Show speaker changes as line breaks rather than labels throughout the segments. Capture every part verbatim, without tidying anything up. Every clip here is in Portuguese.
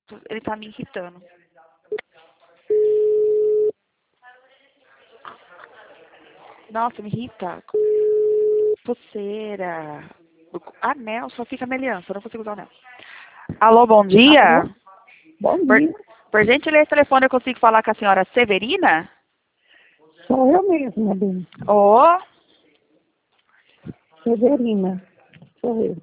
Ele tá me irritando. Nossa, me irrita. Pulseira. Anel, só fica na aliança, eu não consigo usar anel. Alô, bom dia.
Alô? Bom
Por,
dia.
por gentileza, telefone, eu consigo falar com a senhora Severina?
Sou eu mesma, bem.
Ô,
Severina. Sou eu.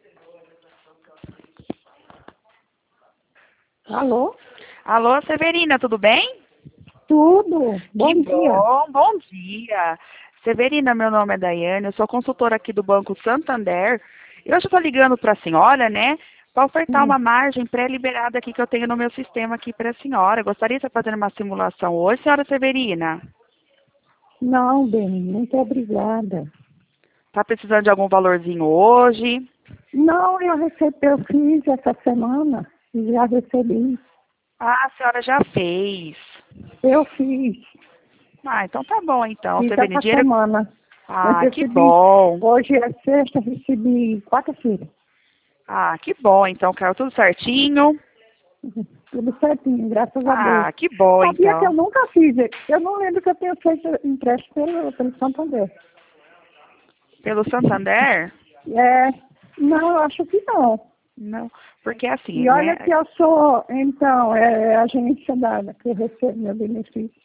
Alô?
alô, Severina, tudo bem?
Tudo. Bom
Que
dia.
bom, bom dia. Severina, meu nome é Daiane, eu sou consultora aqui do Banco Santander. Eu estou ligando para a senhora, né, para ofertar
Hum.
uma margem pré-liberada aqui que eu tenho no meu sistema aqui para a senhora. Gostaria de fazer uma simulação hoje, senhora Severina?
Não, bem, muito obrigada.
Está precisando de algum valorzinho hoje?
Não, eu recebi, eu fiz essa semana e já recebi.
Ah, a senhora já fez.
Eu fiz.
Ah, então tá bom, então,
Fiz
Severina.
essa
Dinheiro...
semana. Mas
Ah, que
recebi.
bom.
Hoje é sexta, recebi quarta-feira.
Ah, que bom, então, caiu tudo certinho.
Tudo certinho, graças a Deus.
Ah, que bom,
Sabia que eu
então.
nunca fiz. Eu não lembro que eu tenha feito empréstimo pelo, pelo Santander.
Pelo Santander?
É, não, eu acho que não.
Não, porque assim,
E olha
né?
que eu sou, então, é agência da que eu recebo meu benefício.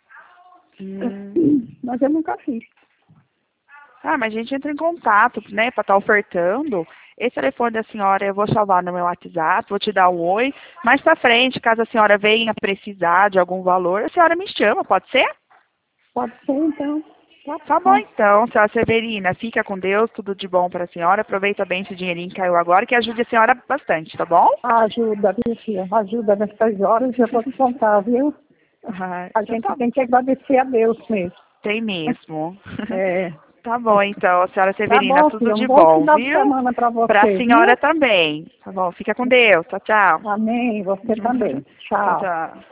Hum,
Mas eu nunca fiz.
ah, mas a gente entra em contato, né, para estar ofertando. Esse telefone da senhora eu vou salvar no meu WhatsApp, vou te dar um oi. Mais pra frente, caso a senhora venha precisar de algum valor, a senhora me chama, pode ser?
Pode ser, então. Tá
Tá bom
bom.
então, senhora Severina. Fica com Deus, tudo de bom para a senhora. Aproveita bem esse dinheirinho que caiu agora, que ajude a senhora bastante, tá bom?
Ajuda, viu, filha? Ajuda nessas horas, eu vou te contar, viu?
Ah,
A
então
gente
tá,
tem que agradecer a Deus mesmo.
tem mesmo.
É.
Tá bom então, senhora
Tá
Severina,
bom,
tudo
filha. Um
de
bom
bom,
final de
viu?
semana para
Para a
você,
senhora
viu?
também. Tá bom, fica com Deus. Tchau, tchau.
Amém. Você também.
Tchau,
Tchau.
tchau.